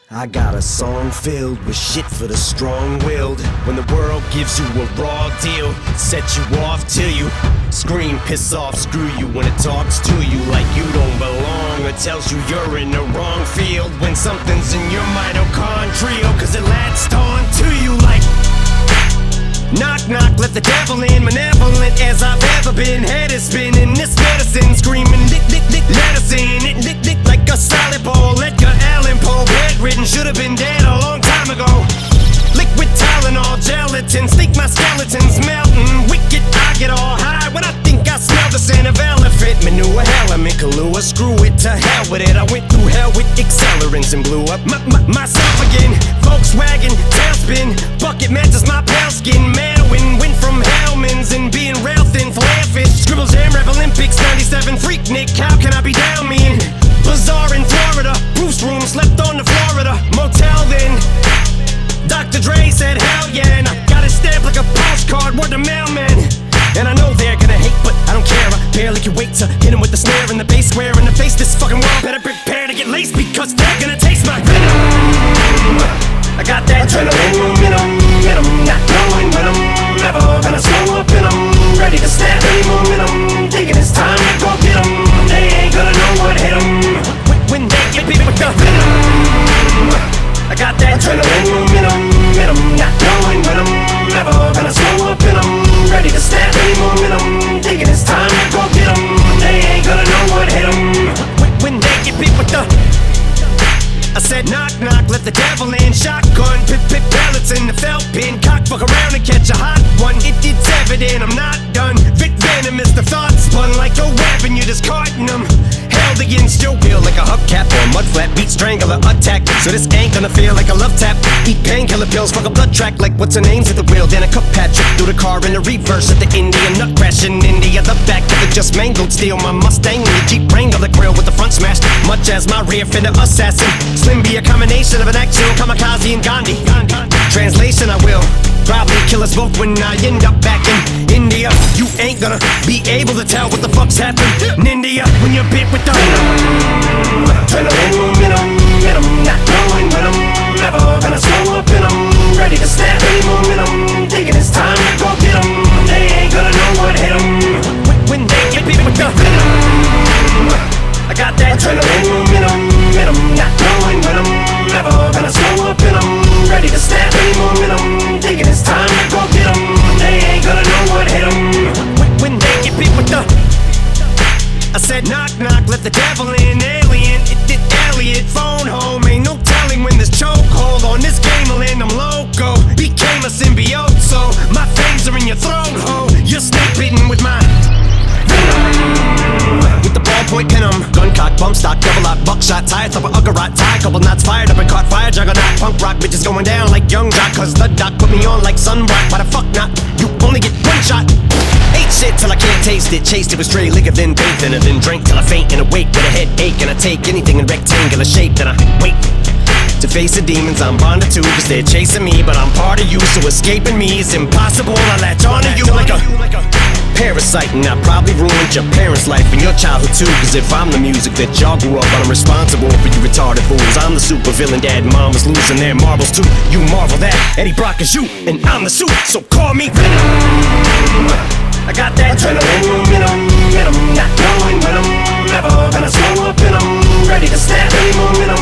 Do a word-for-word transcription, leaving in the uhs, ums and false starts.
I got a song filled with shit for the strong-willed. When the world gives you a raw deal, set you off till you scream, piss off, screw you. When it talks to you like you don't belong, or tells you you're in the wrong field. When something's in your mitochondrial, cause it latched on to you like knock, knock, let the devil in. Malevolent as I've ever been. Head is spinning, this medicine screaming, lick, lick, lick, medicine. It lick, lick like a solid ball. Edgar Allan Poe, bedridden, should have been dead a long time ago. Liquid Tylenol, gelatin, think my skeleton's melting. Wicked, I get all high when I think I smell the scent of elephant manure. Element Kahlua, screw it, to hell with it. I went through hell with accelerants and blew up my, my, myself again. Volkswagen, tailspin, bucket matches my pale skin. Manowin, went from Hellman's and being rail thin, flare fish. Scribble Jam, Rap Olympics, ninety-seven, Freak Nick, how can I be down me in? Bazaar in Florida, Bruce room, slept on the Florida motel then. Doctor Dre said hell yeah, and I got it stamped like a postcard, word to mailman. And I know they're gonna hate, but I don't care. I barely can wait to hit 'em with the snare and the bass square in the face. This fucking world better prepare to get laced, because they're gonna taste my venom. I got that adrenaline momentum, momentum, not knowing when I'm never gonna slow up and I'm ready to snap any momentum. Thinking it's time to go get 'em. They ain't gonna know what hit 'em when they get beat with the venom. I got that adrenaline momentum, momentum, not knowing when I'm never gonna slow up and I'm ready to snap any momentum. Thinking it's time to go get 'em. They ain't gonna know what hit 'em when they get beat with the. I said knock, knock, let the devil in. Shotgun, pip, pip, pellets in the felt pin. Cock, fuck around and catch a hot one. It, it's evident I'm not done. Vic Venom is the thought spun like a weapon. You're just carting them. Held against your will like a hubcap or a mud flap. Beat strangler attack, so this ain't gonna feel like a love tap. Eat painkiller pills, fuck a blood track like what's her name's at the wheel. Then a cup Patrick through the car in the reverse at the Indian nut crash in India. The back of the just mangled steel. My Mustang and the Jeep Wrangler grill with the front smashed, much as my rear fender assassin. Slim be a combination of an actual kamikaze and Gandhi. Translation, I will probably kill us both when I end up back in India. You ain't gonna be able to tell what the fuck's happened in India when you're bit with the venom. Adrenaline momentum, momentum, not knowing when I'm never gonna slow up and I'm ready to snap any momentum. Thinking it's time to go get 'em. They ain't gonna know what hit 'em when they get bit with the venom. I got that adrenaline momentum, momentum, not knowing when I'm never gonna slow up and I'm ready to snap any momentum. Thinking it's time to go get 'em. They ain't gonna know what hit 'em when they get beat with the. I said knock, knock, let the devil in. Alien, it did Elliot, phone home. Ain't no telling when this chokehold on this game will end. I'm loco, became a symbiote, so my fangs are in your throat, ho. You're snake bitten with my with the ballpoint pen, I'm gun cock, bump stock, double lock, buckshot, tire thumper, uggerot, tie, couple knots fired up and caught fire, juggernaut, punk rock, bitches going down like young jock, cause the doc put me on like sunblock. Why the fuck not? You only get one shot. Ate shit till I can't taste it, chased it with stray liquor, then bathed in it, then drank till I faint and awake with a headache, and I take anything in rectangular shape, then I wait to face the demons I'm bonded to, cause they're chasing me, but I'm part of you, so escaping me is impossible. I latch onto you like a parasite, and I probably ruined your parents' life and your childhood too. Cause if I'm the music that y'all grew up on, I'm responsible for you retarded fools. I'm the super villain, dad and mom was losing their marbles too. You marvel that Eddie Brock is you, and I'm the suit, so call me Venom. I got that adrenaline momentum, momentum, not knowing when I'm never gonna slow up and I'm ready to snap any momentum.